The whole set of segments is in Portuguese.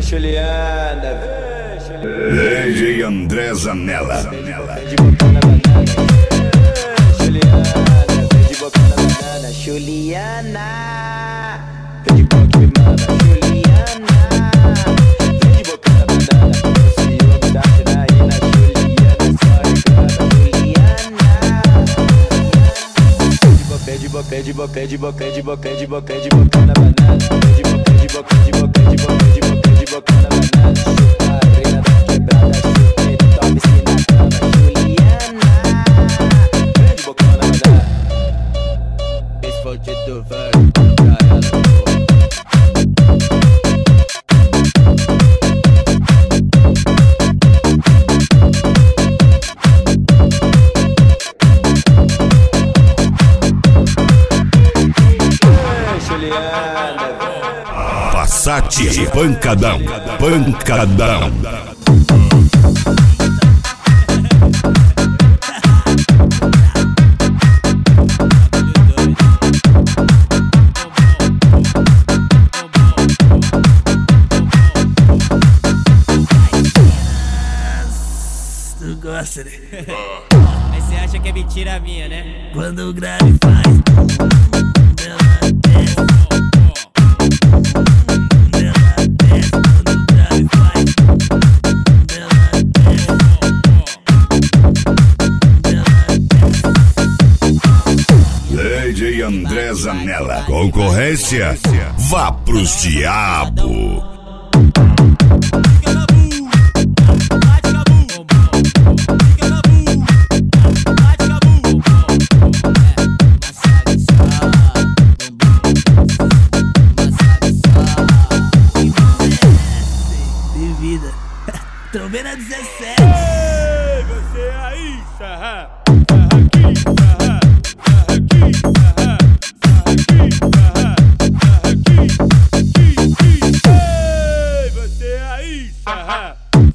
Juliana, DJ André Zanella. de boca na banana. Juliana, de boca na banana. Juliana, de boca me manda. Juliana, de boca na banana. Se eu me dar na Juliana, só reclama. Juliana, de boca na banana. De boca na banana. Chupa a reina da quebrada, chupa e tome-se na cama. Juliana, de boca na banana. Esse foi o Tito Velho pra ela. Passat pancadão, pancadão. Tu gosta, né? Aí você acha que é mentira minha, né? Quando o grave faz ela desce. Ela desce. Quando o grave faz ela desce. Ela DJ André Zanella. Concorrência? Vá pros diabo. Tô vendo a 17. Ei, você aí, sarra. Ei, você aí, sarra.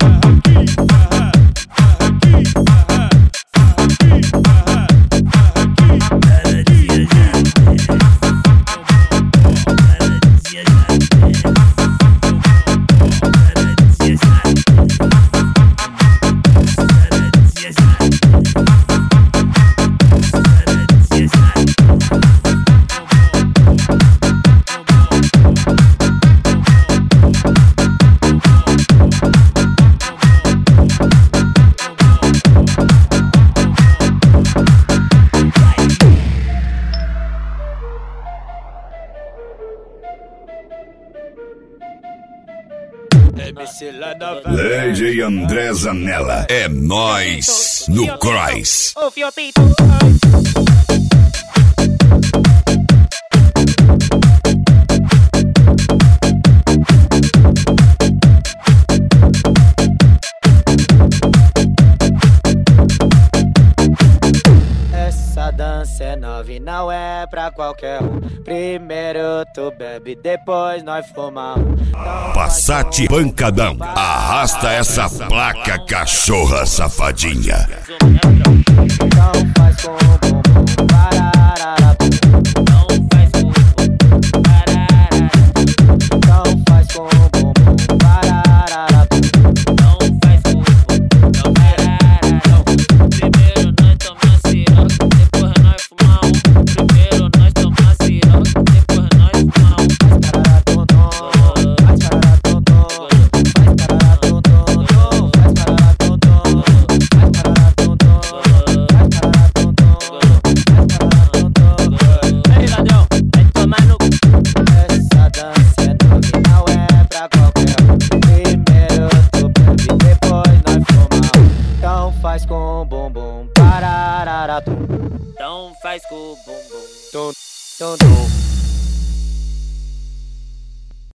DJ André Zanella. É nóis no Cross. Ô, Fiotito. Essa dança é nova e não é pra qualquer um. Primeiro tu bebe, depois nós fumamos. Passat pancadão. Arrasta essa placa, cachorra safadinha. Então faz com o bumbum, pararara. Então faz com o bumbum, pararara. Então faz com o bumbum, pararara. Então faz com o bumbum, pararara. Primeiro nós toma ciroca, depois nós fumar um. Primeiro nós toma ciroca, depois nós fumar um. Ei, ladrão, vai tomar no... Essa dança é nova e não é pra qualquer um. Primeiro tu bebe, depois nós fumamos. Então faz com o bumbum, pararara. Então faz com o bumbum. Tum, tum, tum.